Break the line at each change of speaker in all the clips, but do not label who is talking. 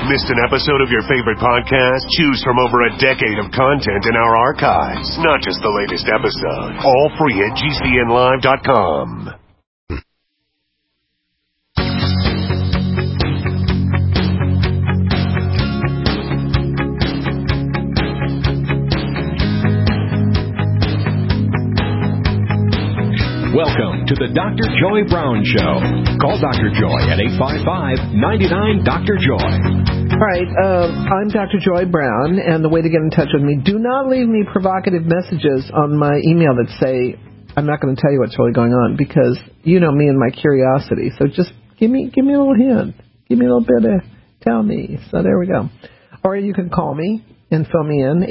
Missed an episode of your favorite podcast? Choose from over a decade of content in our archives, not just the latest episode. All free at GCNlive.com.
Welcome to the Dr. Joy Brown Show. Call Dr. Joy at 855-99-DR-JOY.
All right, I'm Dr. Joy Brown, and the way to get in touch with me, do not leave me provocative messages on my email that say, I'm not going to tell you what's really going on, because you know me and my curiosity. So just give me a little hint. Give me a little bit of tell me. So there we go. Or you can call me and fill me in,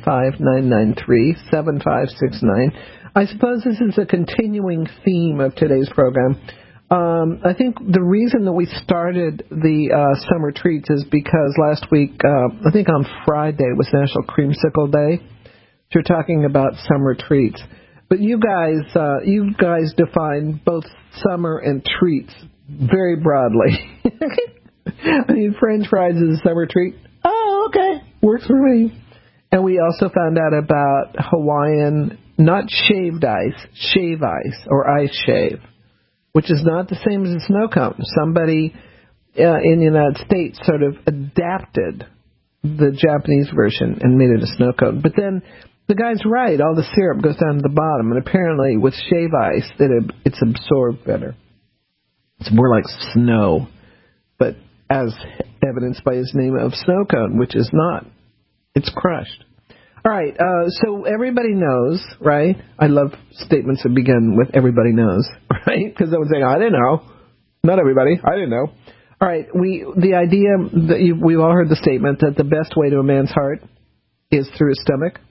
855-993-7569. I suppose this is a continuing theme of today's program. I think the reason that we started the summer treats is because last week, I think on Friday, was National Creamsicle Day. So we're talking about summer treats. But you guys define both summer and treats very broadly. I mean, French fries is a summer treat. Oh, okay. Works for me. And we also found out about Hawaiian, not shaved ice, shave ice, or ice shave, which is not the same as a snow cone. Somebody in the United States sort of adapted the Japanese version and made it a snow cone. But then the guy's right. All the syrup goes down to the bottom. And apparently with shave ice, it's absorbed better. It's more like snow, but as evidenced by his name of snow cone, which is not. It's crushed. All right, so everybody knows, right? I love statements that begin with everybody knows, right? Because I would say, I didn't know. Not everybody. I didn't know. All right, the idea that we've all heard the statement that the best way to a man's heart is through his stomach.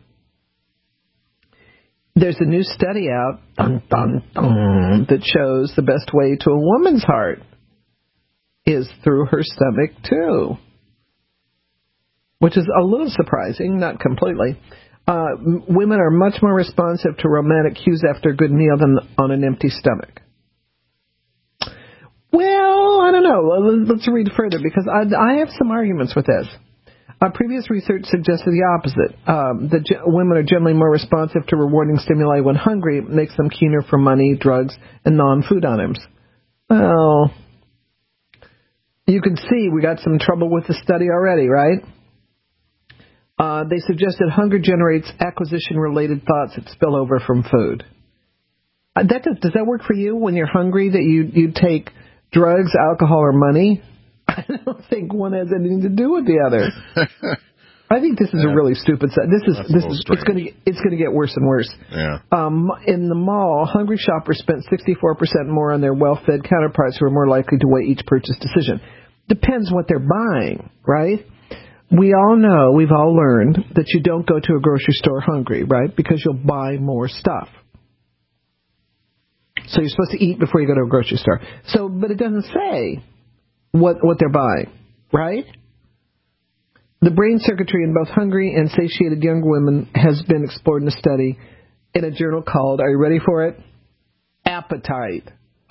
There's a new study out that shows the best way to a woman's heart is through her stomach, too. Which is a little surprising, not completely. Women are much more responsive to romantic cues after a good meal than on an empty stomach. Well, I don't know. Let's read further, because I have some arguments with this. Previous research suggested the opposite. That women are generally more responsive to rewarding stimuli when hungry. It makes them keener for money, drugs, and non-food items. Well, you can see we got some trouble with the study already, right? They suggested hunger generates acquisition-related thoughts that spill over from food. Does that work for you when you're hungry, that you take drugs, alcohol, or money? I don't think one has anything to do with the other. I think this is a really stupid set. It's going to get worse and worse.
Yeah.
In the mall, hungry shoppers spent 64% more on their well-fed counterparts who are more likely to weigh each purchase decision. Depends what they're buying, right? We all know, we've all learned, that you don't go to a grocery store hungry, right? Because you'll buy more stuff. So you're supposed to eat before you go to a grocery store. But it doesn't say what they're buying, right? The brain circuitry in both hungry and satiated younger women has been explored in a study in a journal called, are you ready for it? Appetite.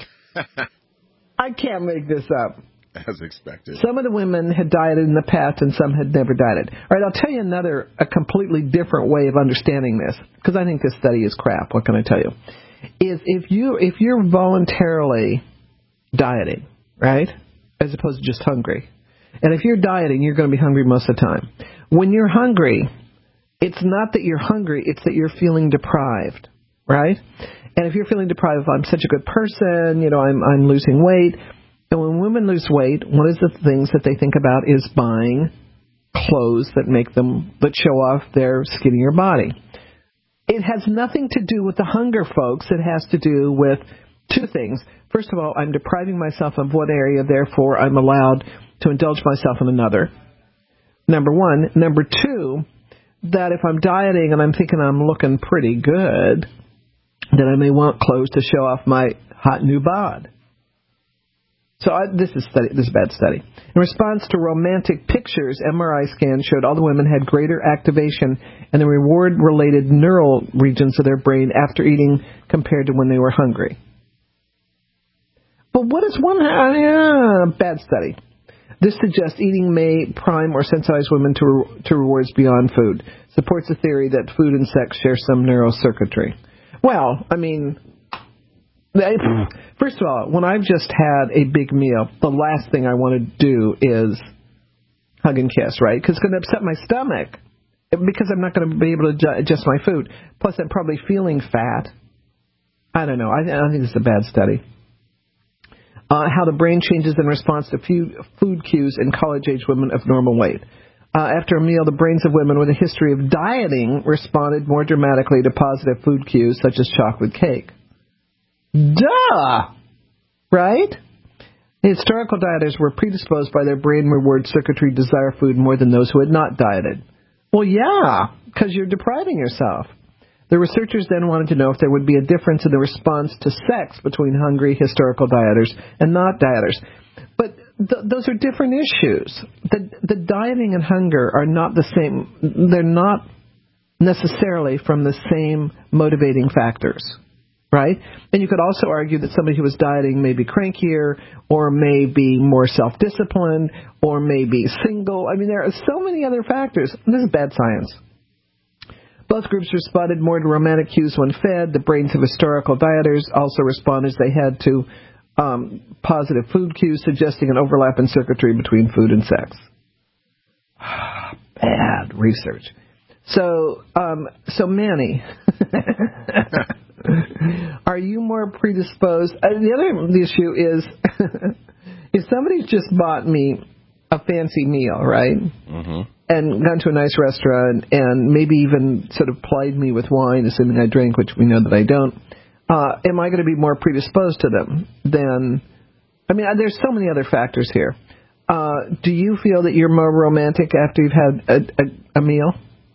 I can't make this up.
As expected.
Some of the women had dieted in the past and some had never dieted. All right, I'll tell you a completely different way of understanding this, because I think this study is crap. What can I tell you? If you're voluntarily dieting, right, as opposed to just hungry, and if you're dieting, you're going to be hungry most of the time. When you're hungry, it's not that you're hungry, it's that you're feeling deprived, right? And if you're feeling deprived, I'm such a good person, I'm losing weight. And when women lose weight, one of the things that they think about is buying clothes that show off their skinnier body. It has nothing to do with the hunger, folks. It has to do with two things. First of all, I'm depriving myself of one area, therefore I'm allowed to indulge myself in another. Number one. Number two, that if I'm dieting and I'm thinking I'm looking pretty good, then I may want clothes to show off my hot new bod. So this is a bad study. In response to romantic pictures, MRI scans showed all the women had greater activation in the reward-related neural regions of their brain after eating compared to when they were hungry. But what is one... bad study. This suggests eating may prime or sensitize women to rewards beyond food. Supports the theory that food and sex share some neural circuitry. Well, I mean, first of all, when I've just had a big meal, the last thing I want to do is hug and kiss, right? Because it's going to upset my stomach because I'm not going to be able to adjust my food. Plus, I'm probably feeling fat. I don't know. I think it's a bad study. How the brain changes in response to food cues in college-age women of normal weight. After a meal, the brains of women with a history of dieting responded more dramatically to positive food cues, such as chocolate cake. Duh! Right? Historical dieters were predisposed by their brain reward circuitry to desire food more than those who had not dieted. Well, yeah, because you're depriving yourself. The researchers then wanted to know if there would be a difference in the response to sex between hungry historical dieters and not dieters. But those are different issues. The dieting and hunger are not the same. They're not necessarily from the same motivating factors, right? And you could also argue that somebody who is dieting may be crankier or may be more self-disciplined or may be single. I mean, there are so many other factors. This is bad science. Both groups responded more to romantic cues when fed. The brains of historical dieters also responded as they had to positive food cues, suggesting an overlap in circuitry between food and sex. Bad research. So Manny, are you more predisposed? The issue is if somebody's just bought me a fancy meal, right? Mm-hmm. And gone to a nice restaurant and maybe even sort of plied me with wine, assuming I drink, which we know that I don't, am I going to be more predisposed to them than... I mean, there's so many other factors here. Do you feel that you're more romantic after you've had a meal?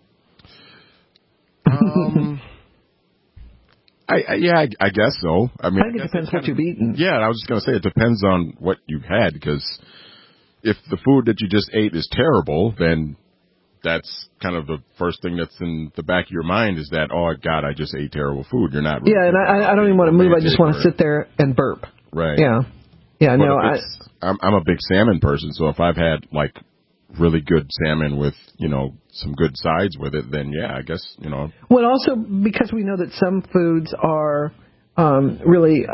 I guess so. I mean,
I think it depends what you've eaten.
Yeah, I was just going to say it depends on what you've had, because if the food that you just ate is terrible, then that's kind of the first thing that's in the back of your mind is that, oh, God, I just ate terrible food. You're not really...
Yeah, and I don't even want to move. I just want to sit there and burp.
Right.
Yeah. Yeah,
but
no,
I'm a big salmon person, so if I've had, like, really good salmon with, some good sides with it, then, yeah, I guess,
Well, also, because we know that some foods are really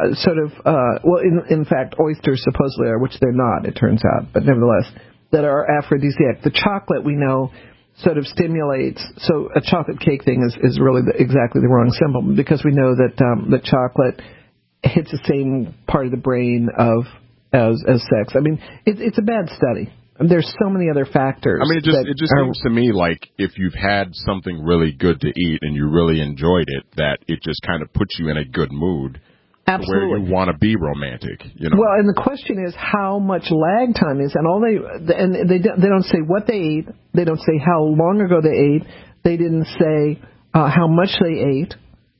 in fact, oysters supposedly are, which they're not, it turns out, but nevertheless, that are aphrodisiac. The chocolate, we know, sort of stimulates, so a chocolate cake thing is really exactly the wrong symbol, because we know that the chocolate hits the same part of the brain as sex. I mean, it's a bad study. There's so many other factors.
I mean, it just seems to me like if you've had something really good to eat and you really enjoyed it, that it just kind of puts you in a good mood.
Absolutely.
Where you want to be romantic,
Well, and the question is how much lag time is, and they don't say what they ate. They don't say how long ago they ate. They didn't say how much they ate.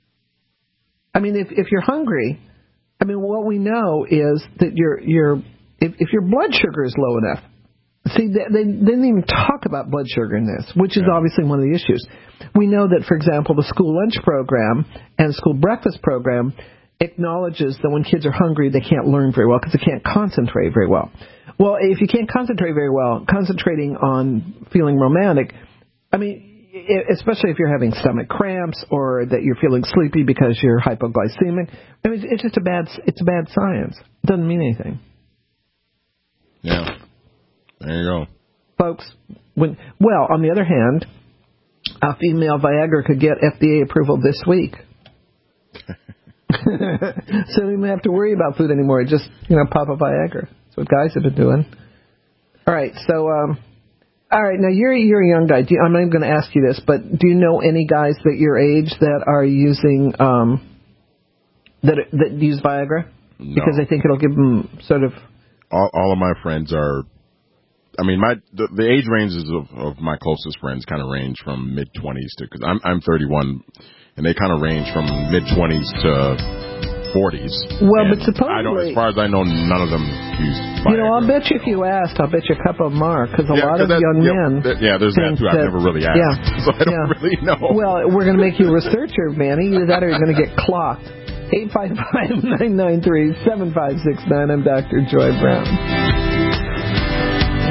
I mean, if you're hungry, I mean, what we know is that if your blood sugar is low enough. See, they didn't even talk about blood sugar in this, which is obviously one of the issues. We know that, for example, the school lunch program and school breakfast program acknowledges that when kids are hungry, they can't learn very well because they can't concentrate very well. Well, if you can't concentrate very well, concentrating on feeling romantic, I mean, especially if you're having stomach cramps or that you're feeling sleepy because you're hypoglycemic, I mean, it's a bad science. It doesn't mean anything.
Yeah. There you go.
Folks, on the other hand, a female Viagra could get FDA approval this week. So you don't have to worry about food anymore. Just, pop a Viagra. That's what guys have been doing. All right, so, all right, now you're a young guy. I'm not even going to ask you this, but do you know any guys that your age that are using, that use Viagra?
No.
Because they think it'll give them sort of...
All of my friends are... I mean, the age ranges of my closest friends kind of range from mid-20s to... Because I'm 31, and they kind of range from mid-20s to 40s.
Well,
and
but supposedly...
as far as I know, none of them use Viagra.
I'll bet you if you asked, I'll bet you a couple of them are, because a lot of young men...
there's that, too. I've never really asked, so I don't really know.
Well, we're going to make you a researcher, Manny. Either that or you're going to get clocked. 855-993-7569. I'm Dr. Joy Brown.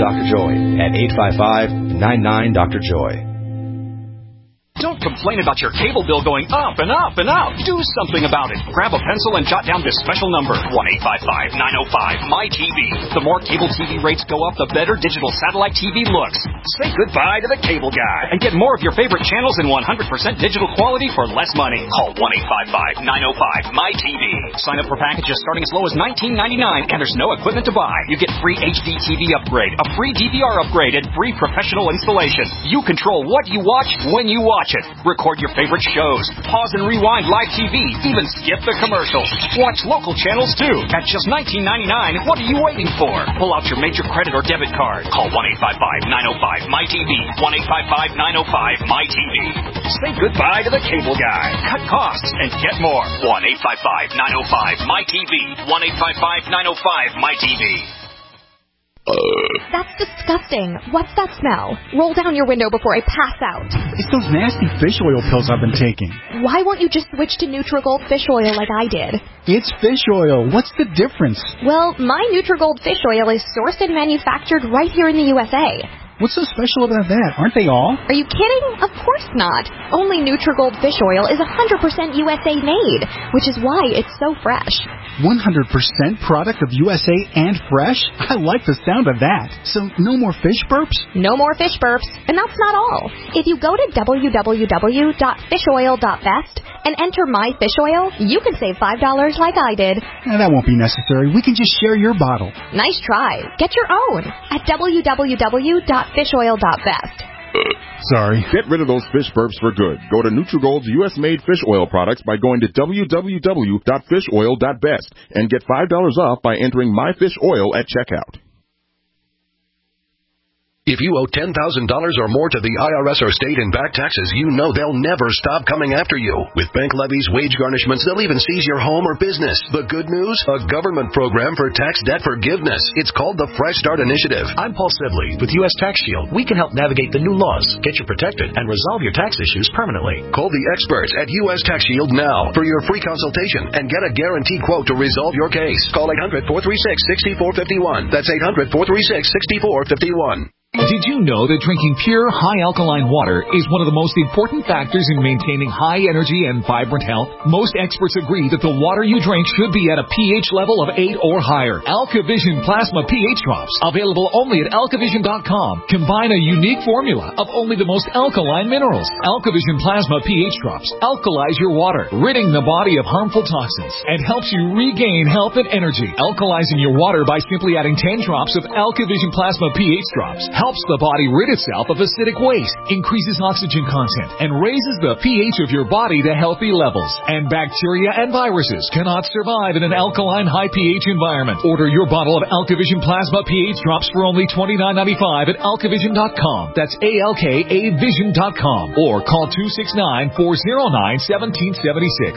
Dr. Joy at 855-99-DR-JOY.
Don't complain about your cable bill going up and up and up. Do something about it. Grab a pencil and jot down this special number, 1-855-905-MY-TV. The more cable TV rates go up, the better digital satellite TV looks. Say goodbye to the cable guy and get more of your favorite channels in 100% digital quality for less money. Call 1-855-905-MY-TV. Sign up for packages starting as low as $19.99, and there's no equipment to buy. You get free HD TV upgrade, a free DVR upgrade, and free professional installation. You control what you watch when you watch it. Record your favorite shows. Pause and rewind live TV. Even skip the commercials. Watch local channels too. At just $19.99, what are you waiting for? Pull out your major credit or debit card. Call 1-855-905-MY-TV. 1-855-905-MY-TV. Say goodbye to the cable guy. Cut costs and get more. 1-855-905-MY-TV. 1-855-905-MY-TV.
That's disgusting. What's that smell? Roll down your window before I pass out.
It's those nasty fish oil pills I've been taking.
Why won't you just switch to Nutrigold fish oil like I did?
It's fish oil. What's the difference?
Well, my Nutrigold fish oil is sourced and manufactured right here in the USA.
What's so special about that? Aren't they all?
Are you kidding? Of course not. Only Nutrigold fish oil is 100% USA made, which is why it's so fresh.
100% product of USA and fresh? I like the sound of that. So no more fish burps?
No more fish burps. And that's not all. If you go to www.fishoil.best and enter my fish oil, you can save $5 like I did.
That won't be necessary. We can just share your bottle.
Nice try. Get your own at www.fishoil.best.
Sorry.
Get rid of those fish burps for good. Go to Nutrigold's U.S.-made fish oil products by going to www.fishoil.best and get $5 off by entering My Fish Oil at checkout.
If you owe $10,000 or more to the IRS or state in back taxes, you know they'll never stop coming after you. With bank levies, wage garnishments, they'll even seize your home or business. The good news? A government program for tax debt forgiveness. It's called the Fresh Start Initiative.
I'm Paul Sibley with U.S. Tax Shield. We can help navigate the new laws, get you protected, and resolve your tax issues permanently.
Call the experts at U.S. Tax Shield now for your free consultation and get a guaranteed quote to resolve your case. Call 800-436-6451. That's 800-436-6451.
Did you know that drinking pure, high alkaline water is one of the most important factors in maintaining high energy and vibrant health? Most experts agree that the water you drink should be at a pH level of 8 or higher. AlkaVision Plasma pH Drops, available only at alkavision.com, combine a unique formula of only the most alkaline minerals. AlkaVision Plasma pH Drops alkalize your water, ridding the body of harmful toxins, and helps you regain health and energy. Alkalizing your water by simply adding 10 drops of AlkaVision Plasma pH Drops helps the body rid itself of acidic waste, increases oxygen content, and raises the pH of your body to healthy levels. And bacteria and viruses cannot survive in an alkaline high pH environment. Order your bottle of AlkaVision Plasma pH Drops for only $29.95 at alkavision.com. That's ALKAvision.com. Or call 269-409-1776.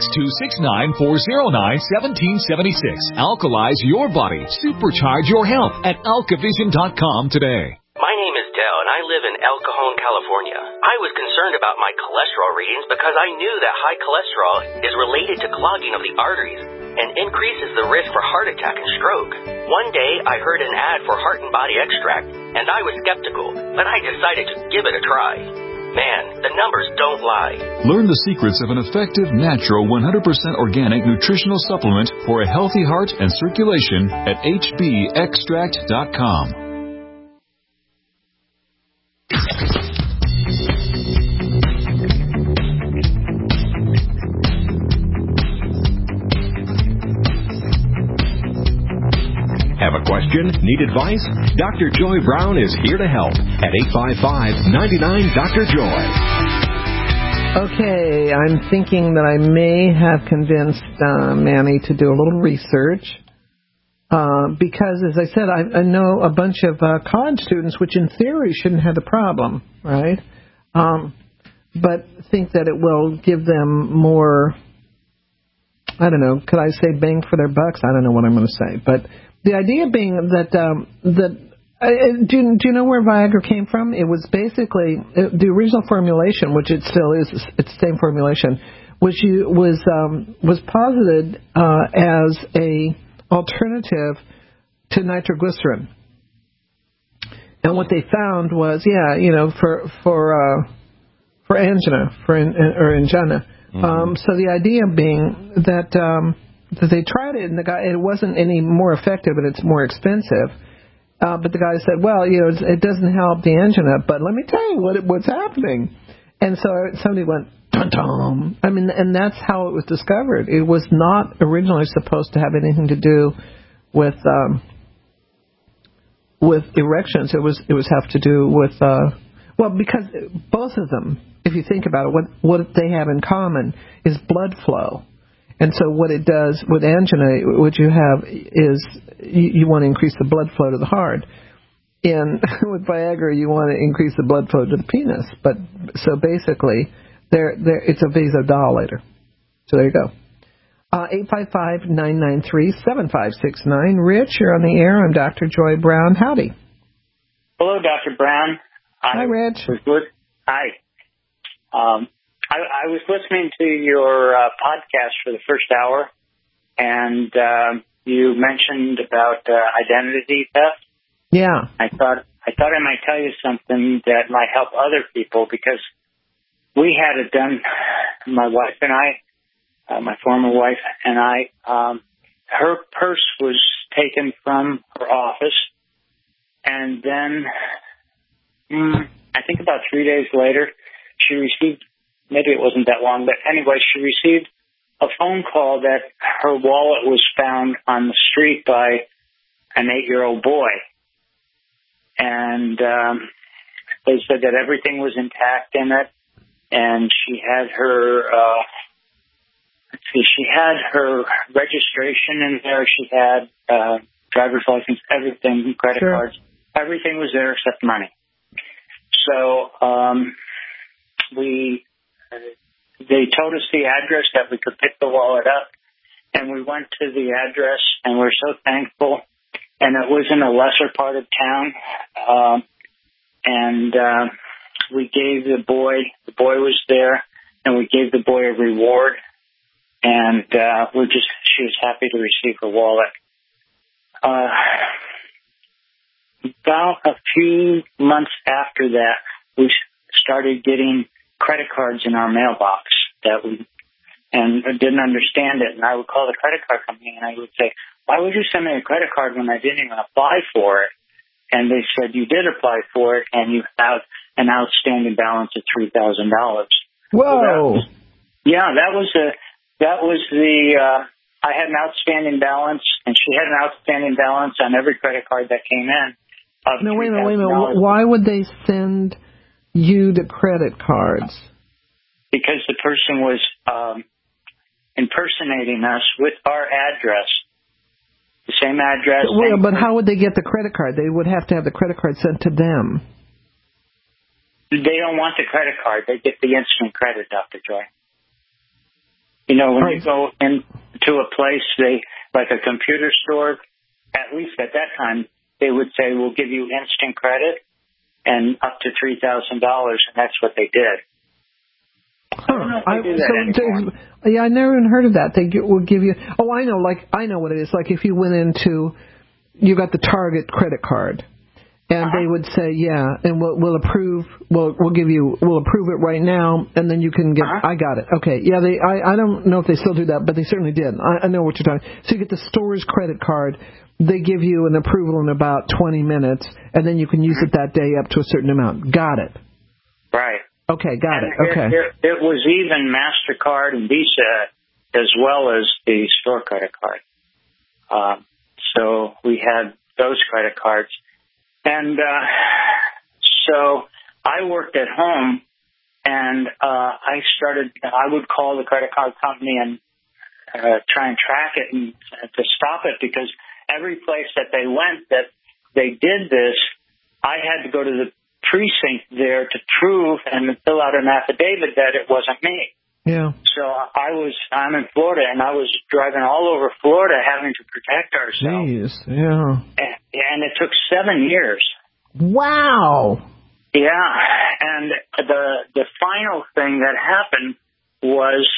269-409-1776. Alkalize your body. Supercharge your health at alkavision.com today.
My name is Dell, and I live in El Cajon, California. I was concerned about my cholesterol readings because I knew that high cholesterol is related to clogging of the arteries and increases the risk for heart attack and stroke. One day, I heard an ad for Heart and Body Extract, and I was skeptical, but I decided to give it a try. Man, the numbers don't lie.
Learn the secrets of an effective, natural, 100% organic nutritional supplement for a healthy heart and circulation at hbextract.com. Have a question? Need advice? Dr. Joy Brown is here to help at 855-99-DR-JOY.
Okay, I'm thinking that I may have convinced Manny to do a little research because, as I said, I know a bunch of college students, which in theory shouldn't have the problem, right? But think that it will give them more, I don't know, could I say bang for their bucks? I don't know what I'm going to say. But the idea being that, do you know where Viagra came from? It was basically, the original formulation, which it still is, it's the same formulation, was posited as a alternative to nitroglycerin. And what they found was, for angina, or angina. So the idea being that they tried it, and it wasn't any more effective, and it's more expensive. But the guy said, well, it doesn't help the angina, but let me tell you what's happening. And so somebody went, dum-dum. I mean, and that's how it was discovered. It was not originally supposed to have anything to do with erections. It was have to do with because both of them, if you think about it, what they have in common is blood flow. And so what it does with angina, what you have is you want to increase the blood flow to the heart. And with Viagra, you want to increase the blood flow to the penis. But so basically, it's a vasodilator. So there you go. 855-993-7569. Rich, you're on the air. I'm Dr. Joy Brown. Howdy.
Hello, Dr. Brown.
Hi, Rich.
Hi. I was listening to your podcast for the first hour, and you mentioned about identity theft.
Yeah.
I thought I might tell you something that might help other people, because we had it done. My wife and I, my former wife and I, her purse was taken from her office, and then I think about 3 days later, she received, maybe it wasn't that long, but anyway, she received a phone call that her wallet was found on the street by an 8-year-old boy. And they said that everything was intact in it, and she had her registration in there. She had driver's license, everything, credit cards, everything was there except money. So they told us the address that we could pick the wallet up, and we went to the address, and we're so thankful. And it was in a lesser part of town, and we gave the boy was there, and we gave the boy a reward, and she was happy to receive her wallet. About a few months after that, we started getting credit cards in our mailbox and I didn't understand it. And I would call the credit card company and I would say, why would you send me a credit card when I didn't even apply for it? And they said, you did apply for it and you have an outstanding balance of $3,000.
Whoa.
So that was I had an outstanding balance and she had an outstanding balance on every credit card that came in.
No, wait a minute. Why would they send you the credit cards?
Because the person was impersonating us with our address, the same address.
Well, but how would they get the credit card? They would have to have the credit card sent to them.
They don't want the credit card. They get the instant credit, Dr. Joy. When you go into a place, like a computer store, at least at that time, they would say, we'll give you instant credit and up to $3,000, and that's what they did. I never even heard of that. They will give you. Oh, I know. I know what it is. Like if you went into, you got the Target credit card, and they would say, and we'll approve. We'll approve it right now, and then you can get. I got it. Okay. Yeah. I don't know if they still do that, but they certainly did. I know what you're talking. So you get the store's credit card. They give you an approval in about 20 minutes, and then you can use it that day up to a certain amount. Got it. Right.
Okay, got it. Okay.
It was even MasterCard and Visa as well as the store credit card. So we had those credit cards. And so I worked at home, and I would call the credit card company and try and track it and to stop it, because every place that they went that they did this, I had to go to the precinct there to prove and fill out an affidavit that it wasn't me.
Yeah.
So I'm in Florida, and I was driving all over Florida having to protect ourselves.
Jeez, yeah.
And it took 7 years.
Wow.
Yeah, and the final thing that happened was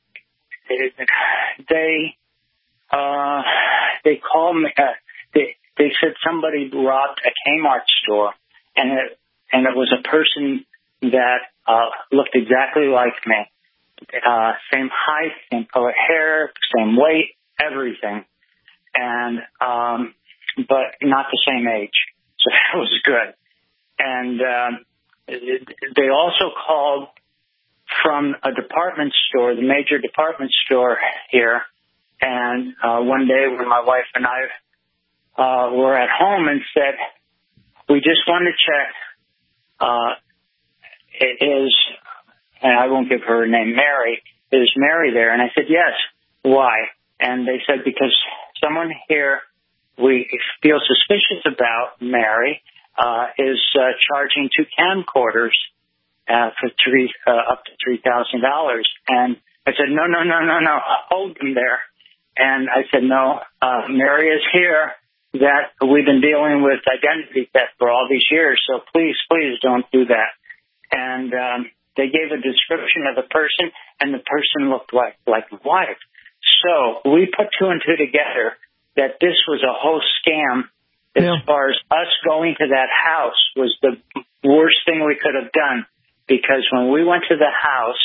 they called me. they said somebody robbed a Kmart store, and it was a person that looked exactly like me. Same height, same color hair, same weight, everything. And but not the same age. So that was good. And they also called from a department store, the major department store here. And one day when my wife and I were at home and said, we just want to check, and I won't give her name, Mary, is Mary there? And I said, yes. Why? And they said, because someone here we feel suspicious about, Mary, is charging 2 camcorders for up to $3,000. And I said, no, hold them there. And I said, no, Mary is here, that we've been dealing with identity theft for all these years, so please don't do that. And they gave a description of the person, and the person looked like my wife. So we put 2 and 2 together that this was a whole scam. As far as us going to that house was the worst thing we could have done, because when we went to the house,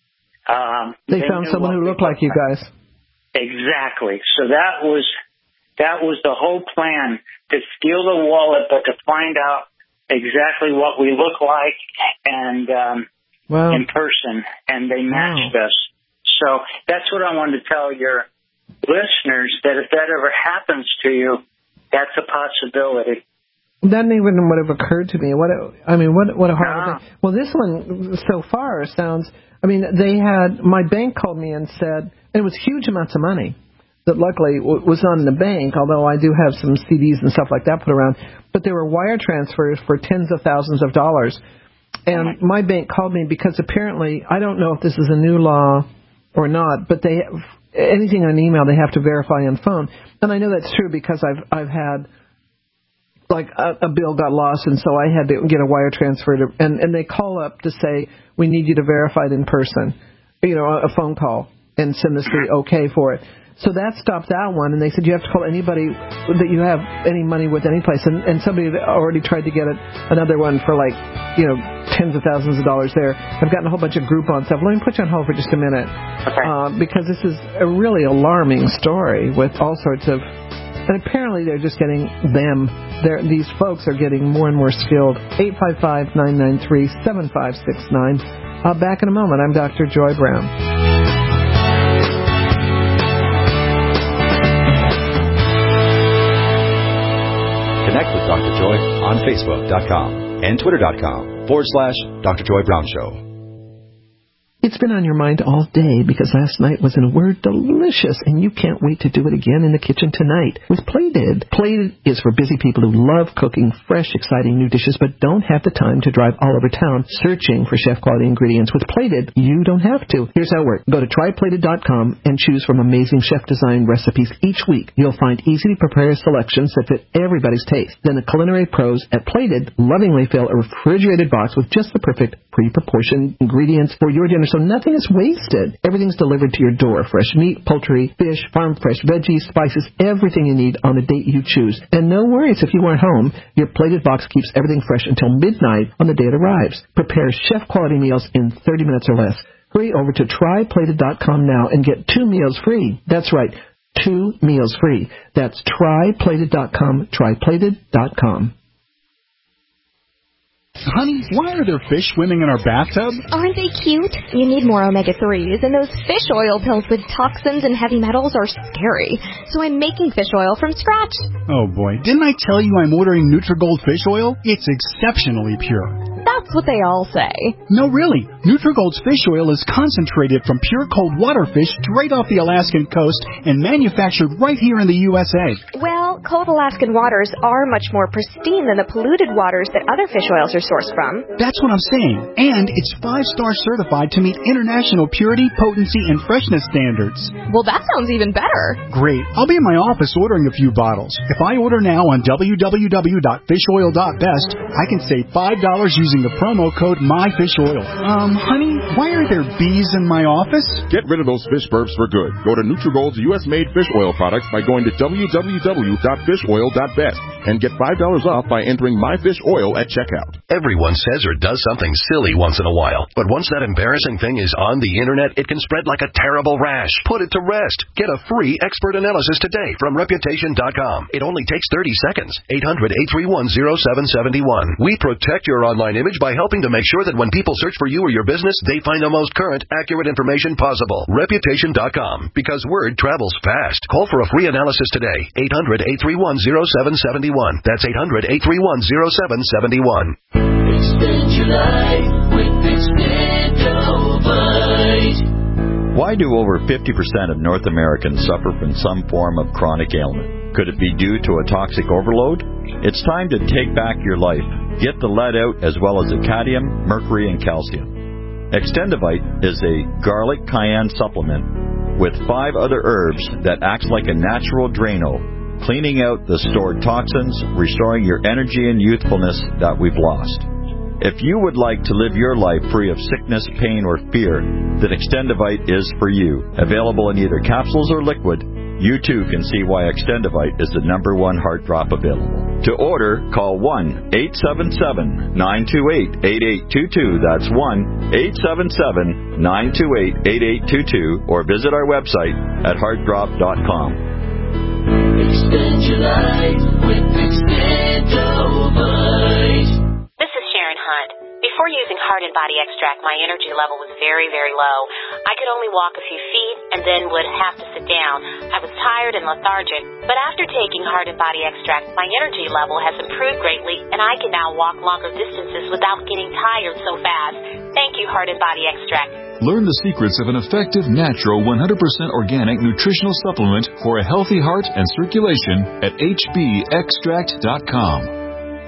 they found someone who looked like you guys.
Exactly. So that was the whole plan, to steal the wallet, but to find out exactly what we look like and in person, and they matched us. So that's what I wanted to tell your listeners, that if that ever happens to you, that's a possibility.
That even would have occurred to me. What a horrible thing. Well, this one so far sounds. I mean, my bank called me and said, and it was huge amounts of money that luckily was not in the bank, although I do have some CDs and stuff like that put around. But there were wire transfers for tens of thousands of dollars. And my bank called me because apparently, I don't know if this is a new law or not, but anything on email they have to verify on phone. And I know that's true because I've had, like, a bill got lost, and so I had to get a wire transfer, and they call up to say, we need you to verify it in person, a phone call, and send us the okay for it. So that stopped that one, and they said you have to call anybody that you have any money with any place, and somebody had already tried to get another one for tens of thousands of dollars there. I've gotten a whole bunch of Groupon stuff. Let me put you on hold for just a minute, because this is a really alarming story with all sorts of, and apparently they're just getting these folks are getting more and more skilled. 855-993-7569. Back in a moment. I'm Dr. Joy Brown.
Connect with Dr. Joy on Facebook.com and Twitter.com/Dr. Joy Brown Show.
It's been on your mind all day because last night was, in a word, delicious, and you can't wait to do it again in the kitchen tonight with Plated. Plated is for busy people who love cooking fresh, exciting new dishes but don't have the time to drive all over town searching for chef-quality ingredients. With Plated, you don't have to. Here's how it works. Go to tryplated.com and choose from amazing chef-designed recipes each week. You'll find easy-to-prepare selections that fit everybody's taste. Then the culinary pros at Plated lovingly fill a refrigerated box with just the perfect pre-proportioned ingredients for your dinner, so nothing is wasted. Everything's delivered to your door. Fresh meat, poultry, fish, farm-fresh veggies, spices, everything you need on the date you choose. And no worries if you aren't home. Your Plated box keeps everything fresh until midnight on the day it arrives. Prepare chef-quality meals in 30 minutes or less. Hurry over to tryplated.com now and get 2 meals free. That's right, 2 meals free. That's tryplated.com, tryplated.com.
Honey, why are there fish swimming in our bathtub?
Aren't they cute? You need more omega-3s, and those fish oil pills with toxins and heavy metals are scary. So I'm making fish oil from scratch.
Oh boy, didn't I tell you I'm ordering Nutrigold fish oil? It's exceptionally pure.
That's what they all say.
No, really. Nutrigold's fish oil is concentrated from pure cold water fish straight off the Alaskan coast and manufactured right here in the USA.
Well, cold Alaskan waters are much more pristine than the polluted waters that other fish oils are sourced from.
That's what I'm saying. And it's 5-star certified to meet international purity, potency, and freshness standards.
Well, that sounds even better.
Great. I'll be in my office ordering a few bottles. If I order now on www.fishoil.best, I can save $5 using the promo code MyFishOil. Honey, why are there bees in my office?
Get rid of those fish burps for good. Go to Nutrigold's U.S.-made fish oil products by going to www.nutrigold.com www.fishoil.best and get $5 off by entering myfishoil at checkout.
Everyone says or does something silly once in a while, but once that embarrassing thing is on the internet, it can spread like a terrible rash. Put it to rest. Get a free expert analysis today from Reputation.com. It only takes 30 seconds. 800-831-0771. We protect your online image by helping to make sure that when people search for you or your business, they find the most current, accurate information possible. Reputation.com. Because word travels fast. Call for a free analysis today. 800-831-0771. That's 800-831-0771.
Extend your life with Extendovite.
Why do over 50% of North Americans suffer from some form of chronic ailment? Could it be due to a toxic overload? It's time to take back your life. Get the lead out as well as the cadmium, mercury, and calcium. Extendovite is a garlic cayenne supplement with 5 other herbs that acts like a natural Drano, cleaning out the stored toxins, restoring your energy and youthfulness that we've lost. If you would like to live your life free of sickness, pain, or fear, then Extendovite is for you. Available in either capsules or liquid, you too can see why Extendovite is the #1 heart drop available. To order, call 1-877-928-8822. That's 1-877-928-8822, or visit our website at heartdrop.com.
Extend your life with Extendovite.
This is Sharon Hunt. Before using Heart and Body Extract, my energy level was very, very low. I could only walk a few feet and then would have to sit down. I was tired and lethargic. But after taking Heart and Body Extract, my energy level has improved greatly, and I can now walk longer distances without getting tired so fast. Thank you, Heart and Body Extract.
Learn the secrets of an effective, natural, 100% organic nutritional supplement for a healthy heart and circulation at hbextract.com.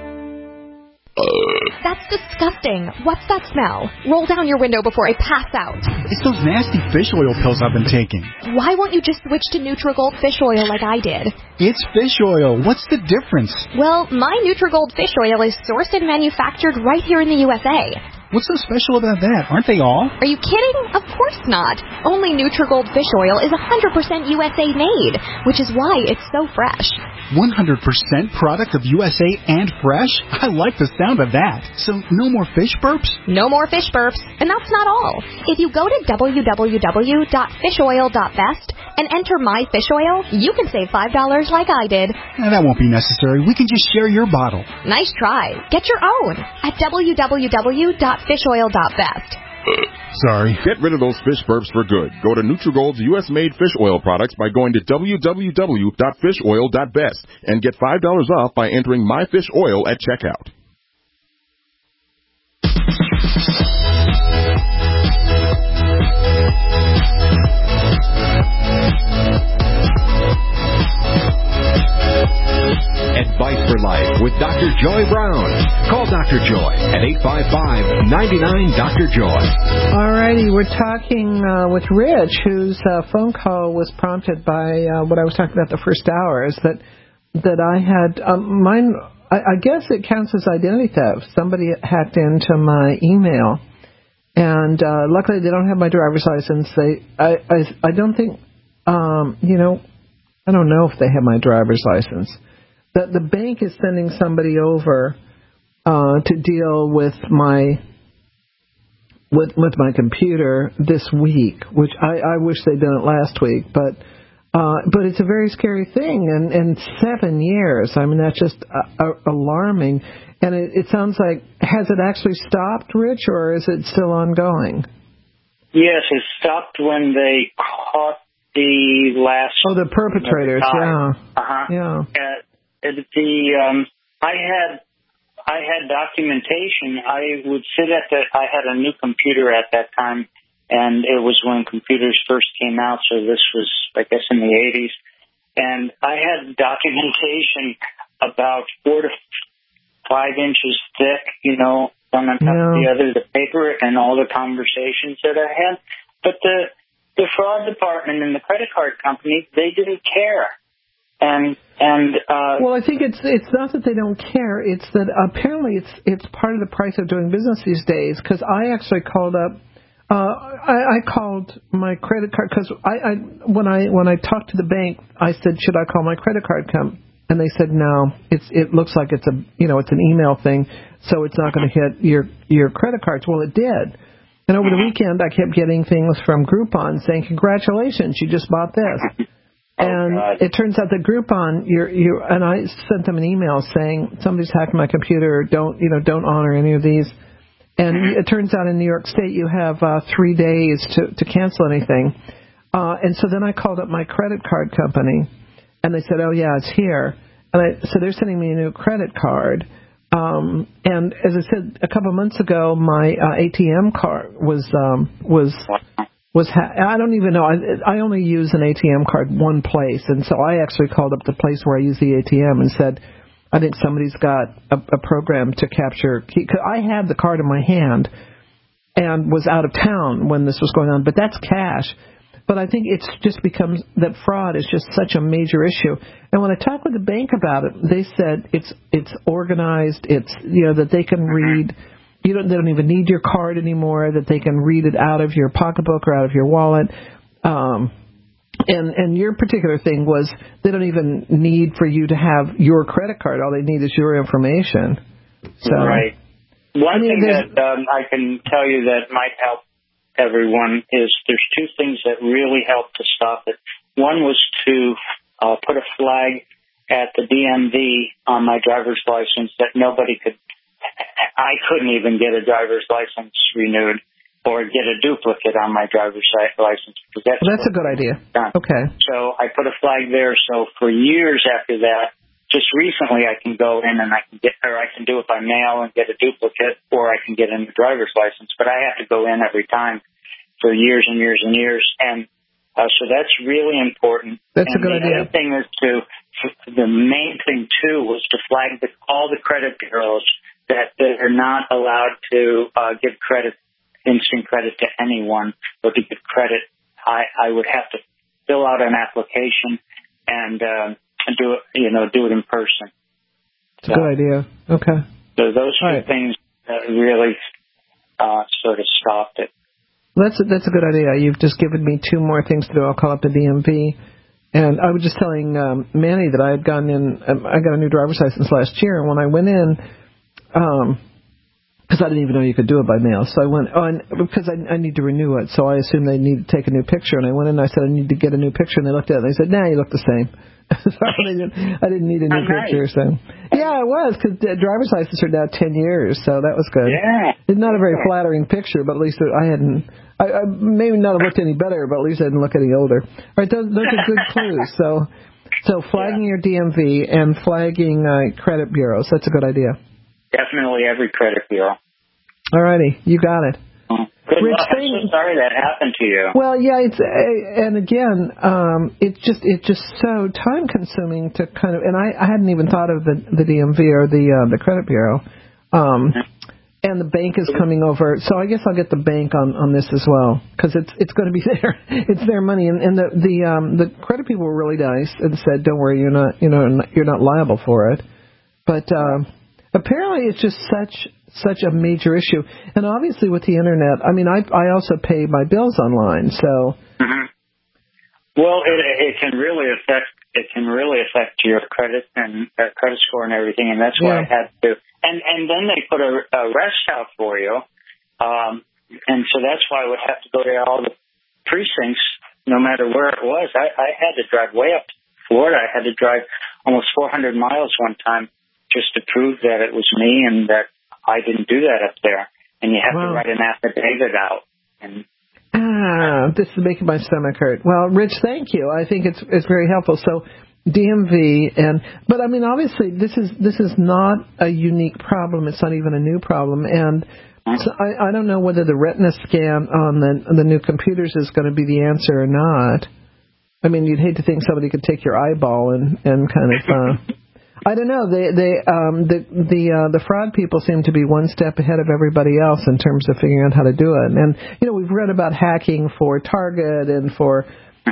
That's disgusting. What's that smell? Roll down your window before I pass out.
It's those nasty fish oil pills I've been taking.
Why won't you just switch to Nutrigold fish oil like I did?
It's fish oil. What's the difference?
Well, my Nutrigold fish oil is sourced and manufactured right here in the USA.
What's so special about that? Aren't they all?
Are you kidding? Of course not. Only Nutrigold fish oil is 100% USA made, which is why it's so fresh.
100% product of USA and fresh? I like the sound of that. So no more fish burps?
No more fish burps. And that's not all. If you go to www.fishoil.best and enter my fish oil, you can save $5 like I did.
That won't be necessary. We can just share your bottle.
Nice try. Get your own at www.fishoil.best.
Sorry. Get rid of those fish burps for good. Go to Nutrigold's U.S.-made fish oil products by going to www.fishoil.best and get $5 off by entering My Fish Oil at checkout.
Advice for Life with Dr. Joy Brown. Call Dr. Joy at 855-99-DR-JOY.
All righty, we're talking with Rich, whose phone call was prompted by what I was talking about the first hour, is that I had mine. I guess it counts as identity theft. Somebody hacked into my email, and luckily they don't have my driver's license. I don't think, I don't know if they have my driver's license. The bank is sending somebody over to deal with my computer this week, which I wish they'd done it last week, but it's a very scary thing, and 7 years. I mean, that's just alarming. And it sounds like, has it actually stopped, Rich, or is it still ongoing?
Yes, it stopped when they caught the last.
Oh, the perpetrators, yeah.
Yeah. I had documentation. I would sit I had a new computer at that time, and it was when computers first came out, so this was, I guess, in the 80s. And I had documentation about 4 to 5 inches thick, one on top of the other, the paper and all the conversations that I had. But the fraud department and the credit card company, they didn't care.
Well, I think it's not that they don't care. It's that apparently it's part of the price of doing business these days. Because I actually called up. I called my credit card because when I talked to the bank, I said, should I call my credit card And they said, no, it looks like it's an email thing, so it's not going to hit your credit cards. Well, it did. And over the weekend, I kept getting things from Groupon saying, congratulations, you just bought this. And it turns out that Groupon, and I sent them an email saying, somebody's hacked my computer, don't honor any of these. And it turns out in New York State, you have 3 days to cancel anything. And so then I called up my credit card company, and they said, oh, yeah, it's here. And so they're sending me a new credit card. And as I said, a couple of months ago, my ATM card was I don't even know. I only use an ATM card one place, and so I actually called up the place where I use the ATM and said, I think somebody's got a program to capture. Cause I had the card in my hand and was out of town when this was going on, but that's cash. But I think it's just becomes that fraud is just such a major issue. And when I talked with the bank about it, they said it's organized. It's that they can read. They don't even need your card anymore. That they can read it out of your pocketbook or out of your wallet. And your particular thing was they don't even need for you to have your credit card. All they need is your information. So,
right. One thing that I can tell you that might help everyone is there's two things that really helped to stop it. One was to put a flag at the DMV on my driver's license that I couldn't even get a driver's license renewed or get a duplicate on my driver's license.
That's a good idea. Okay.
So I put a flag there. So for years after that, just recently I can go in and I can do it by mail and get a duplicate, or I can get a new driver's license. But I have to go in every time for years and years and years. And so that's really important.
That's a good idea.
The other thing is the main thing too was to flag all the credit bureaus that they're not allowed to give instant credit to anyone, but to give credit, I would have to fill out an application and do it in person.
It's a good idea. Okay.
So those two things really sort of stopped it.
That's a good idea. You've just given me two more things to do. I'll call up the DMV. And I was just telling Manny that I had gone in. I got a new driver's license last year, and when I went in, because I didn't even know you could do it by mail, so I went on because I need to renew it. So I assumed they need to take a new picture, and I went in and I said I need to get a new picture, and they looked at it and they said, "Nah, you look the same." So I didn't need a new picture. So yeah, it was because driver's licenses are now 10 years, so that was good.
Yeah,
it's not a very flattering picture, but at least I hadn't. I maybe not have looked any better, but at least I didn't look any older. All right, those are good clues. So flagging your DMV and flagging credit bureaus, that's a good idea.
Definitely every credit bureau.
All righty, you got it.
Good luck. I'm so sorry that happened to you.
Well, yeah, and again, it's just so time consuming to kind of, and I hadn't even thought of the DMV or the credit bureau, and the bank is coming over, so I guess I'll get the bank on this as well because it's going to be it's their money, and the credit people were really nice and said, don't worry, you're not liable for it, but apparently it's just such a major issue. And obviously with the internet, I mean, I also pay my bills online, so.
Mm-hmm. Well, it can really affect your credit and credit score and everything, and that's why I had to. And then they put a rest out for you, and so that's why I would have to go to all the precincts, no matter where it was. I had to drive way up to Florida. I had to drive almost 400 miles one time just to prove that it was me and that I didn't do that up there. And you have to write an affidavit out. And
this is making my stomach hurt. Well, Rich, thank you. I think it's very helpful. So DMV but I mean, obviously this is not a unique problem. It's not even a new problem. And so I don't know whether the retina scan on the new computers is going to be the answer or not. I mean, you'd hate to think somebody could take your eyeball and kind of. I don't know. The fraud people seem to be one step ahead of everybody else in terms of figuring out how to do it. And we've read about hacking for Target and for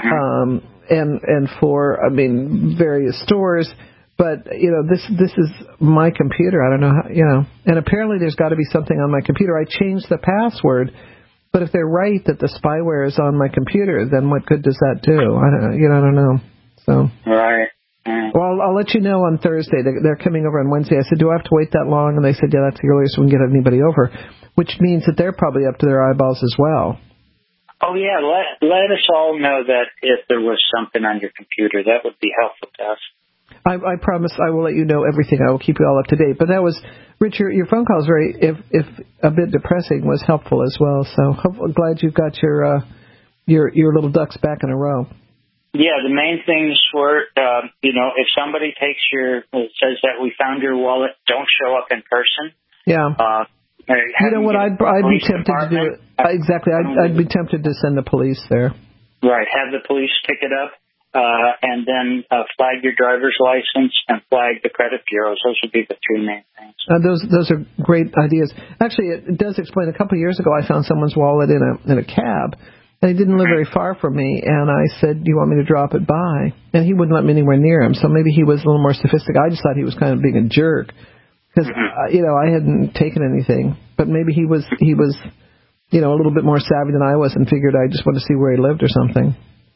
and for various stores. But this is my computer. I don't know how, And apparently there's got to be something on my computer. I changed the password, but if they're right that the spyware is on my computer, then what good does that do? I don't know. So
right.
Well, I'll let you know on Thursday. They're coming over on Wednesday. I said, do I have to wait that long? And they said, yeah, that's the earliest we can get anybody over, which means that they're probably up to their eyeballs as well.
Oh, yeah, let us all know that if there was something on your computer. That would be helpful to us.
I promise I will let you know everything. I will keep you all up to date. But that was, Rich, your phone call is very, if a bit depressing, was helpful as well. So I'm glad you've got your little ducks back in a row.
Yeah, the main things were, if somebody says that we found your wallet, don't show up in person.
Yeah. You know what? I'd be tempted to do it. Exactly. I'd be tempted to send the police there.
Right. Have the police pick it up, and then flag your driver's license and flag the credit bureaus. Those would be the three main things.
Those are great ideas. Actually, it does explain. A couple of years ago, I found someone's wallet in a cab, and he didn't live very far from me. And I said, "Do you want me to drop it by?" And he wouldn't let me anywhere near him. So maybe he was a little more sophisticated. I just thought he was kind of being a jerk. Because, I hadn't taken anything, but maybe he was, a little bit more savvy than I was and figured I just wanted to see where he lived or something.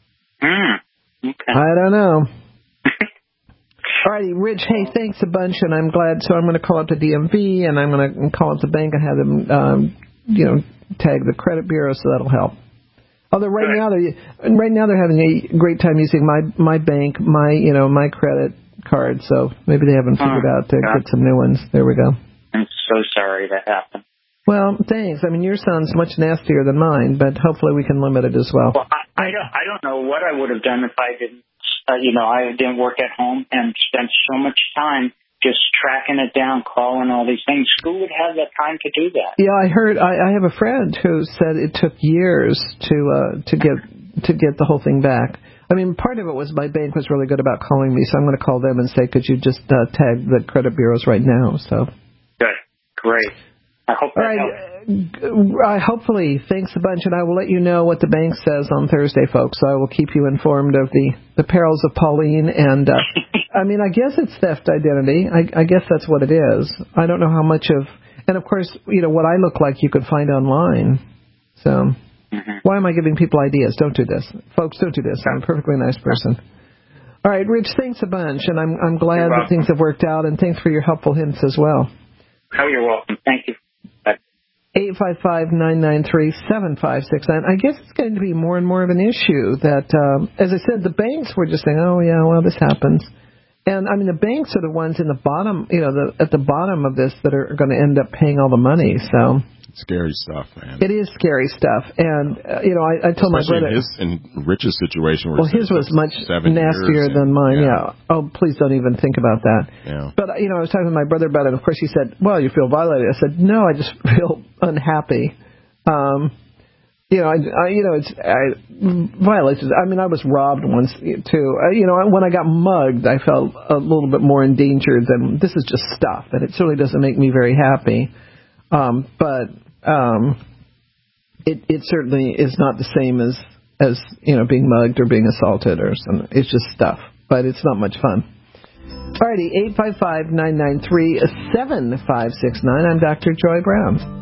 Okay.
I don't know. All righty, Rich, hey, thanks a bunch, and I'm glad. So I'm going to call up the DMV, and I'm going to call up the bank and have them, tag the credit bureau, so that'll help. Although right now they're having a great time using my bank, my credit card, so maybe they haven't figured out to get some new ones. There we go.
I'm so sorry that happened.
Well, thanks. I mean, yours sounds much nastier than mine, but hopefully we can limit it as well.
Well, I don't know what I would have done if I didn't, I didn't work at home and spent so much time just tracking it down, calling all these things. Who would have the time to do that?
Yeah, I heard. I have a friend who said it took years to get the whole thing back. I mean, part of it was my bank was really good about calling me, so I'm going to call them and say, could you just tag the credit bureaus right now? So.
Good. Great. I hope that helps.
Hopefully. Thanks a bunch, and I will let you know what the bank says on Thursday, folks. So I will keep you informed of the perils of Pauline. And, I mean, I guess it's theft identity. I guess that's what it is. I don't know how much of... And, of course, what I look like you could find online. So... Why am I giving people ideas? Don't do this. Folks, don't do this. I'm a perfectly nice person. All right, Rich, thanks a bunch, and I'm glad that things have worked out, and thanks for your helpful hints as well.
Oh, you're welcome. Thank you.
855-993-7569. I guess it's going to be more and more of an issue that, as I said, the banks were just saying, oh, yeah, well, this happens. And, I mean, the banks are the ones in the bottom, at the bottom of this that are going to end up paying all the money, so...
Scary stuff, man.
It is scary stuff, and I told
especially
my brother
in Rich's situation.
Well, his was much nastier than mine. Yeah. Oh, please don't even think about that.
Yeah.
But I was talking to my brother about it. Of course, he said, "Well, you feel violated." I said, "No, I just feel unhappy." It's violations. I mean, I was robbed once too. When I got mugged, I felt a little bit more endangered than this is just stuff, and it certainly doesn't make me very happy. But it certainly is not the same as being mugged or being assaulted or something. It's just stuff, but it's not much fun. Alrighty, 855-993-7569. I'm Dr. Joy Brown.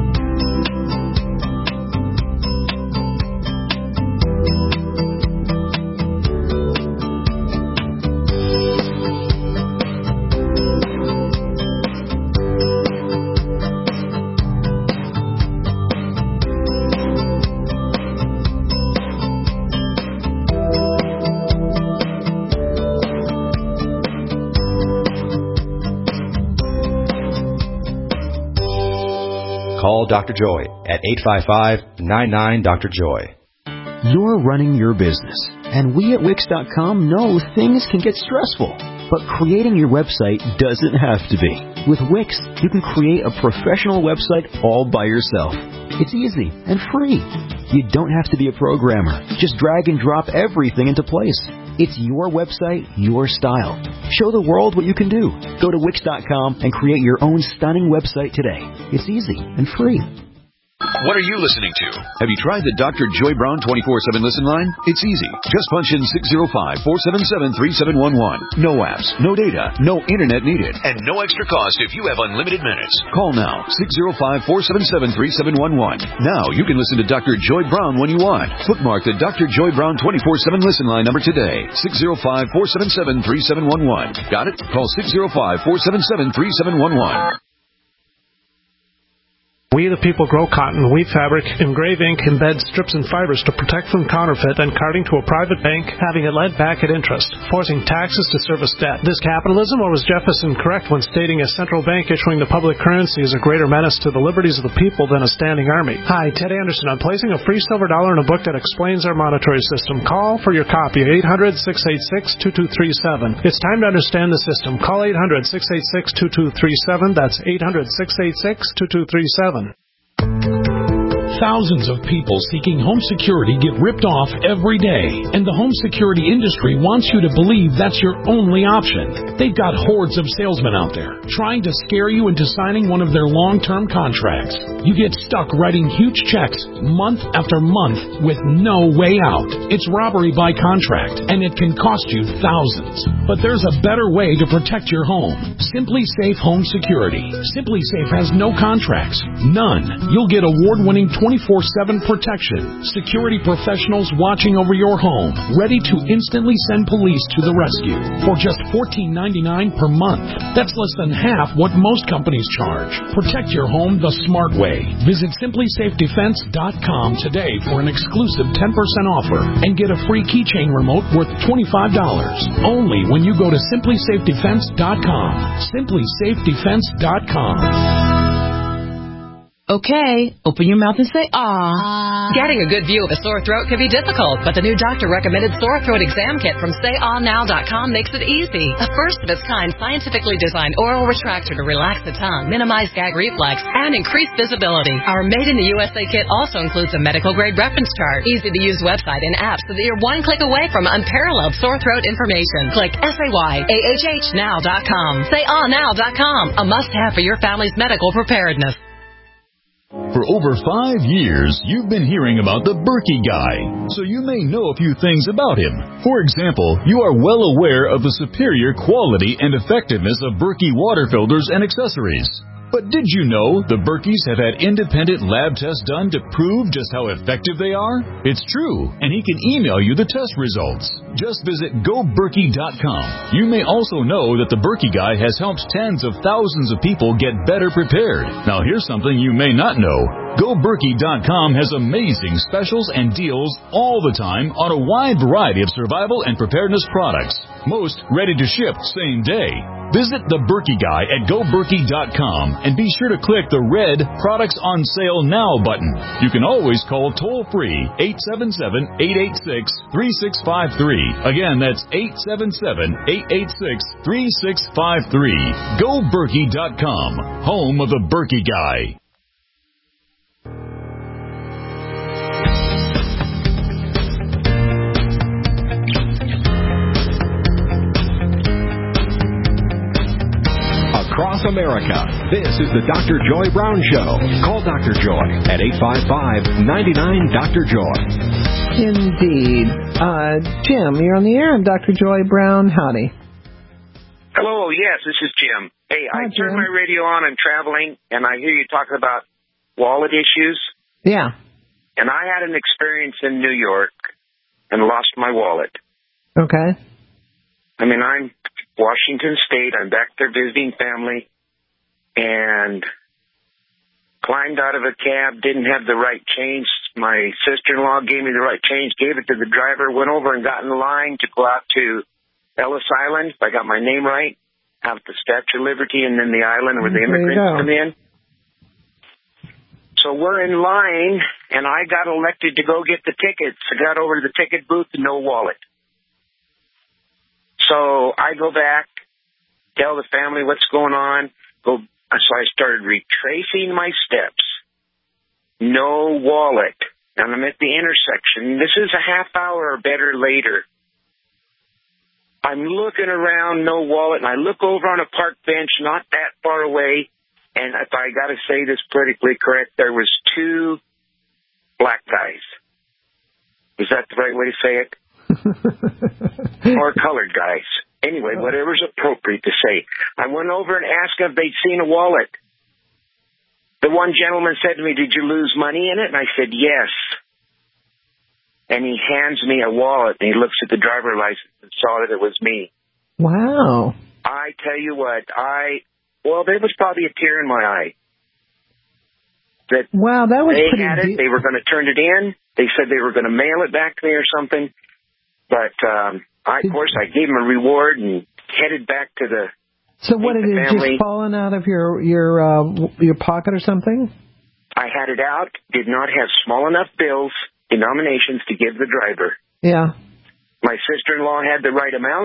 Call Dr. Joy at 855-99-DR-JOY.
You're running your business, and we at Wix.com know things can get stressful, but creating your website doesn't have to be. With Wix, you can create a professional website all by yourself. It's easy and free. You don't have to be a programmer. Just drag and drop everything into place. It's your website, your style. Show the world what you can do. Go to Wix.com and create your own stunning website today. It's easy and free.
What are you listening to? Have you tried the Dr. Joy Brown 24/7 listen line? It's easy. Just punch in 605-477-3711. No apps, no data, no internet needed, and no extra cost if you have unlimited minutes. Call now, 605-477-3711. Now you can listen to Dr. Joy Brown when you want. Bookmark the Dr. Joy Brown 24/7 listen line number today. 605-477-3711. Got it? Call 605-477-3711.
We the people grow cotton, weave fabric, engrave ink, embed strips and fibers to protect from counterfeit and carting to a private bank, having it led back at interest, forcing taxes to service debt. This capitalism, or was Jefferson correct when stating a central bank issuing the public currency is a greater menace to the liberties of the people than a standing army? Hi, Ted Anderson. I'm placing a free silver dollar in a book that explains our monetary system. Call for your copy, 800-686-2237. It's time to understand the system. Call 800-686-2237. That's 800-686-2237.
Thousands of people seeking home security get ripped off every day, and the home security industry wants you to believe that's your only option. They've got hordes of salesmen out there trying to scare you into signing one of their long-term contracts. You get stuck writing huge checks month after month with no way out. It's robbery by contract, and it can cost you thousands. But there's a better way to protect your home. Simply Safe Home Security. Simply Safe has no contracts. None. You'll get award-winning 24/7 protection. Security professionals watching over your home, ready to instantly send police to the rescue for just $14.99 per month. That's less than half what most companies charge. Protect your home the smart way. Visit simplysafedefense.com today for an exclusive 10% offer and get a free keychain remote worth $25. Only when you go to simplysafedefense.com. simplysafedefense.com.
Okay, open your mouth and say, "Ah."
Getting a good view of a sore throat can be difficult, but the new doctor-recommended sore throat exam kit from SayAhNow.com makes it easy. A first-of-its-kind, scientifically designed oral retractor to relax the tongue, minimize gag reflex, and increase visibility. Our made-in-the-USA kit also includes a medical-grade reference chart, easy-to-use website, and apps so that you're one click away from unparalleled sore throat information. Click SayAhNow.com. SayAhNow.com, a must-have for your family's medical preparedness.
For over 5 years, you've been hearing about the Berkey Guy, so you may know a few things about him. For example, you are well aware of the superior quality and effectiveness of Berkey water filters and accessories. But did you know the Berkeys have had independent lab tests done to prove just how effective they are? It's true, and he can email you the test results. Just visit GoBerkey.com. You may also know that the Berkey Guy has helped tens of thousands of people get better prepared. Now here's something you may not know. GoBerkey.com has amazing specials and deals all the time on a wide variety of survival and preparedness products. Most ready to ship same day. Visit the Berkey Guy at GoBerkey.com and be sure to click the red Products on Sale Now button. You can always call toll-free 877-886-3653. Again, that's 877-886-3653. GoBerkey.com, home of the Berkey Guy.
Across America, this is the Dr. Joy Brown Show. Call Dr. Joy at 855-99-DR-JOY.
Indeed. Jim, you're on the air. I'm Dr. Joy Brown. Howdy.
Hello, yes, this is Jim. Hey, I turned my radio on. I'm traveling, and I hear you talking about wallet issues.
Yeah.
And I had an experience in New York and lost my wallet.
Okay.
I mean, I'm Washington State. I'm back there visiting family and climbed out of a cab, didn't have the right change. My sister-in-law gave me the right change, gave it to the driver, went over and got in line to go out to Ellis Island, if I got my name right, out the Statue of Liberty and then the island where the immigrants come in. So we're in line, and I got elected to go get the tickets. I got over to the ticket booth, no wallet. So I go back, tell the family what's going on. So I started retracing my steps. No wallet. And I'm at the intersection. This is a half hour or better later. I'm looking around, no wallet, and I look over on a park bench not that far away, And if I got to say this politically correct, there was 2 black guys. Is that the right way to say it? Or colored guys. Anyway, whatever's appropriate to say. I went over and asked if they'd seen a wallet. The one gentleman said to me, "Did you lose money in it?" And I said, "Yes." And he hands me a wallet, and he looks at the driver's license and saw that it was me.
Wow.
I tell you what, there was probably a tear in my eye. That
wow, that was
they
pretty
had it. They were going to turn it in. They said they were going to mail it back to me or something. But I gave them a reward and headed back to the.
So what, did it just fallen out of your pocket or something?
I had it out. Did not have small enough bills, denominations to give the driver.
Yeah.
My sister-in-law had the right amount.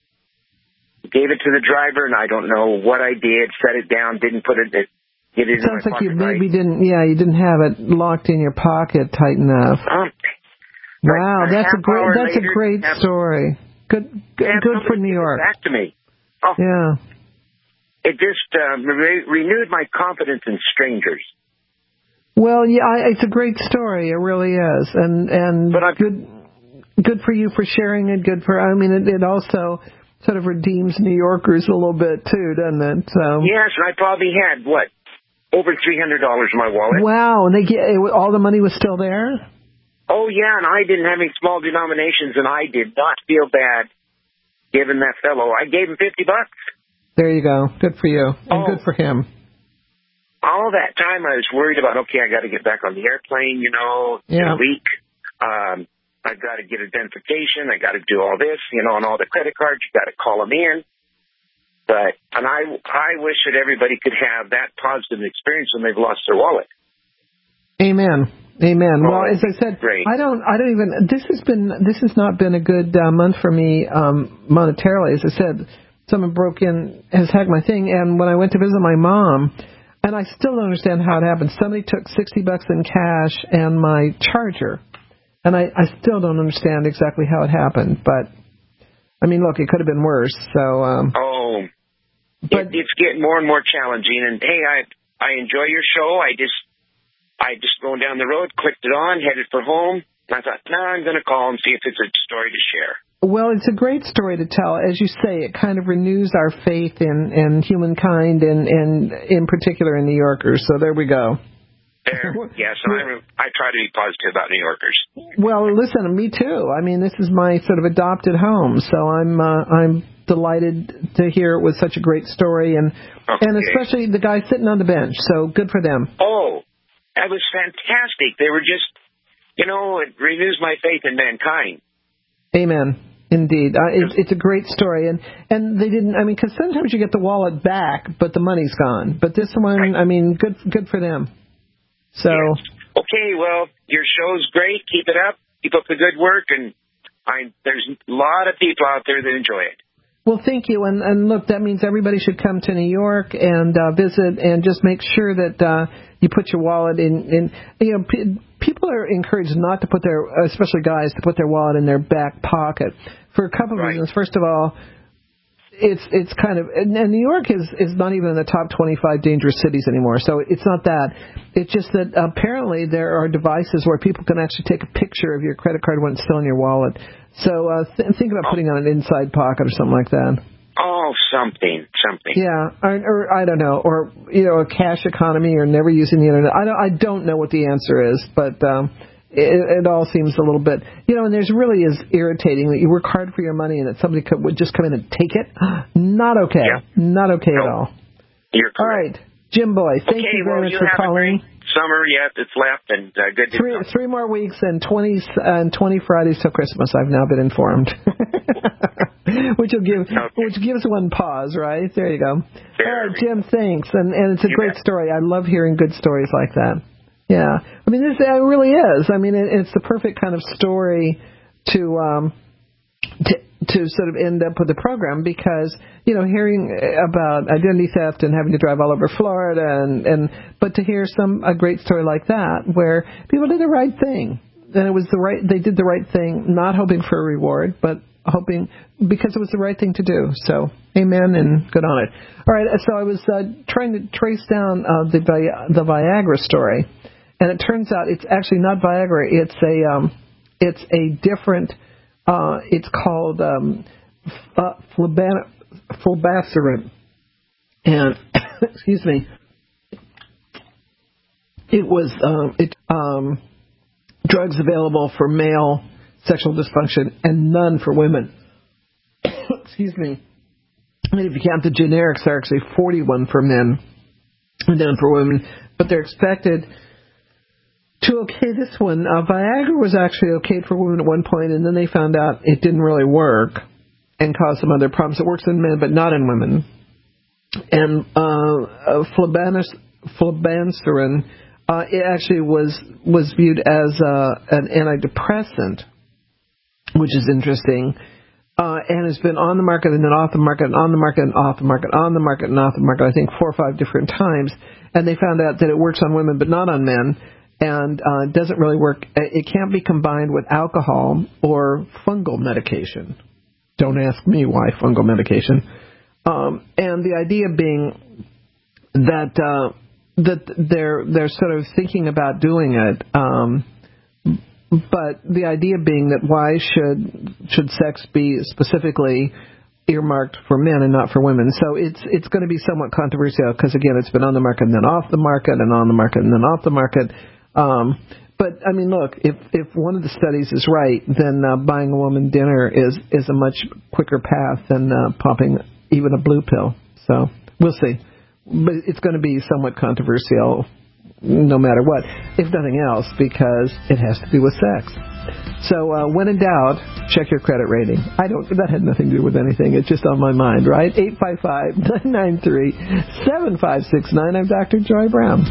Gave it to the driver, and I don't know what I did. Set it down. Didn't put it. Get it
Sounds
in my
like you
pocket,
maybe didn't. Yeah, you didn't have it locked in your pocket tight enough. Wow, that's a great story. Good for New York.
Back to me. Oh,
yeah.
It just renewed my confidence in strangers.
Well, yeah, it's a great story. It really is, and good for you for sharing it. Good for. I mean, it also sort of redeems New Yorkers a little bit too, doesn't it? So.
Yes, and I probably had over $300 in my wallet.
Wow, and all the money was still there?
Oh, yeah, and I didn't have any small denominations, and I did not feel bad giving that fellow. I gave him $50.
There you go. Good for you, and good for him.
All that time I was worried about, I got to get back on the airplane, in a week. I've got to get identification. I got to do all this, and all the credit cards. You got to call them in. And I wish that everybody could have that positive experience when they've lost their wallet.
Amen. Well, as I said, great. I don't even. This has not been a good month for me monetarily. As I said, someone broke in, has hacked my thing, and when I went to visit my mom, and I still don't understand how it happened. Somebody took $60 in cash and my charger, and I still don't understand exactly how it happened. But I mean, look, it could have been worse. So.
But it's getting more and more challenging. And hey, I enjoy your show. I just going down the road, clicked it on, headed for home. And I thought, I'm going to call and see if it's a story to share.
Well, it's a great story to tell. As you say, it kind of renews our faith in humankind and in particular in New Yorkers. So there we go.
Yes, I try to be positive about New Yorkers.
Well, listen, me too. I mean, this is my sort of adopted home, so I'm delighted to hear it was such a great story, and especially the guy sitting on the bench. So good for them.
Oh, that was fantastic. They were just, it renews my faith in mankind.
Amen. Indeed. It's a great story. And they didn't, because sometimes you get the wallet back, but the money's gone. But this one, good for them. So.
Yes. Okay, well, your show's great. Keep it up. Keep up the good work. And there's a lot of people out there that enjoy it.
Well, thank you. And look, that means everybody should come to New York and visit and just make sure that you put your wallet in people are encouraged not to put especially guys, to put their wallet in their back pocket for a couple of reasons. First of all, it's kind of, and New York is not even in the top 25 dangerous cities anymore. So it's not that. It's just that apparently there are devices where people can actually take a picture of your credit card when it's still in your wallet. So think about putting it on an inside pocket or something like that.
Oh, something.
Yeah, or I don't know, or a cash economy, or never using the internet. I don't know what the answer is, but it all seems a little bit, and there's really is irritating that you work hard for your money and that somebody would just come in and take it. Not okay. Yeah. Not okay at all.
You're correct.
All right, Jim Boy, thank you very much for calling.
Summer, it's left, and good to
3 more weeks and 20 Fridays till Christmas. I've now been informed, which gives one pause, right? There you go. All right, Jim, thanks, and it's a great story. I love hearing good stories like that. Yeah, this really is. It's the perfect kind of story to sort of end up with the program because, hearing about identity theft and having to drive all over Florida but to hear a great story like that where people did the right thing. it was they did the right thing, not hoping for a reward, but hoping because it was the right thing to do. So, amen and good on it. All right, so I was trying to trace down the Viagra story, and it turns out it's actually not Viagra. It's a different. It's called fulbacerin, and excuse me. It was drugs available for male sexual dysfunction and none for women. Excuse me. And if you count the generics, there are actually 41 for men and none for women. But they're expected to okay this one. Viagra was actually okayed for women at one point, and then they found out it didn't really work and caused some other problems. It works in men, but not in women. And fulbacerin, it actually was viewed as an antidepressant, which is interesting, and has been on the market and then off the market and on the market and off the market, on the market and off the market, I think 4 or 5 different times. And they found out that it works on women but not on men, and doesn't really work. It can't be combined with alcohol or fungal medication. Don't ask me why fungal medication. And the idea being that they're sort of thinking about doing it, but the idea being that why should sex be specifically earmarked for men and not for women? So it's going to be somewhat controversial because again it's been on the market and then off the market and on the market and then off the market. But I mean, look, if one of the studies is right, then buying a woman dinner is a much quicker path than popping even a blue pill. So we'll see. But it's going to be somewhat controversial no matter what, if nothing else, because it has to do with sex. So when in doubt, check your credit rating. That had nothing to do with anything. It's just on my mind, right? 855-993-7569. I'm Dr. Joy Brown.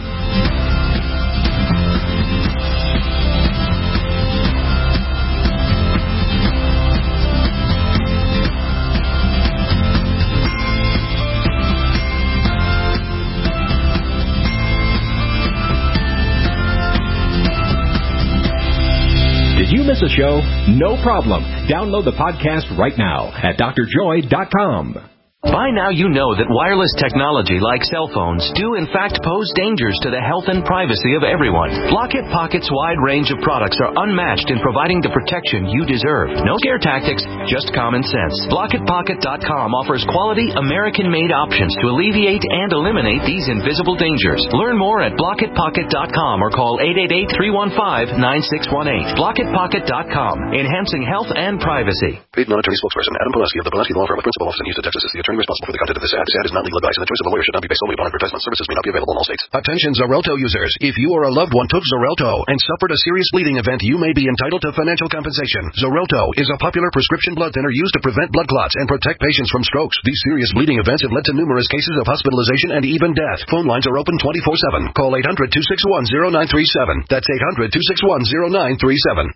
Did you miss a show? No problem. Download the podcast right now at drjoy.com.
By now you know that wireless technology like cell phones do in fact pose dangers to the health and privacy of everyone. Block-It Pocket's wide range of products are unmatched in providing the protection you deserve. No scare tactics, just common sense. BlockItPocket.com offers quality American-made options to alleviate and eliminate these invisible dangers. Learn more at BlockItPocket.com or call 888-315-9618. BlockItPocket.com, enhancing health and privacy.
Paid non-attorney spokesperson Adam Pileski of the Pileski Law Firm with principal office in Houston, Texas is the attorney responsible for the content of this ad. This ad is not legal advice, and the choice of a lawyer should not be based solely upon advertisement. Services may not be available in all states. Attention Xarelto users. If you or a loved one took Xarelto and suffered a serious bleeding event, you may be entitled to financial compensation. Xarelto is a popular prescription blood thinner used to prevent blood clots and protect patients from strokes. These serious bleeding events have led to numerous cases of hospitalization and even death. Phone lines are open 24/7. Call 800-261-0937. That's 800-261-0937.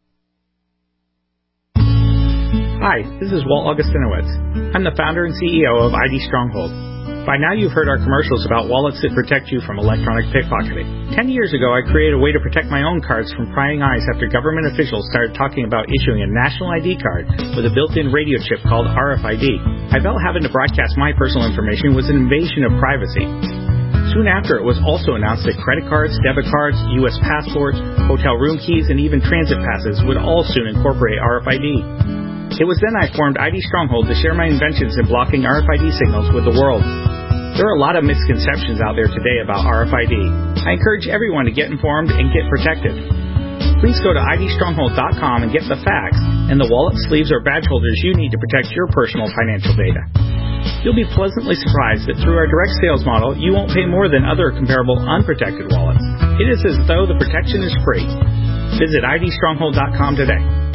Hi, this is Walt Augustinowitz. I'm the founder and CEO of ID Stronghold. By now you've heard our commercials about wallets that protect you from electronic pickpocketing. 10 years ago I created a way to protect my own cards from prying eyes after government officials started talking about issuing a national ID card with a built-in radio chip called RFID. I felt having to broadcast my personal information was an invasion of privacy. Soon after, it was also announced that credit cards, debit cards, U.S. passports, hotel room keys, and even transit passes would all soon incorporate RFID. It was then I formed ID Stronghold to share my inventions in blocking RFID signals with the world. There are a lot of misconceptions out there today about RFID. I encourage everyone to get informed and get protected. Please go to idstronghold.com and get the facts and the wallet, sleeves, or badge holders you need to protect your personal financial data. You'll be pleasantly surprised that through our direct sales model, you won't pay more than other comparable unprotected wallets. It is as though the protection is free. Visit idstronghold.com today.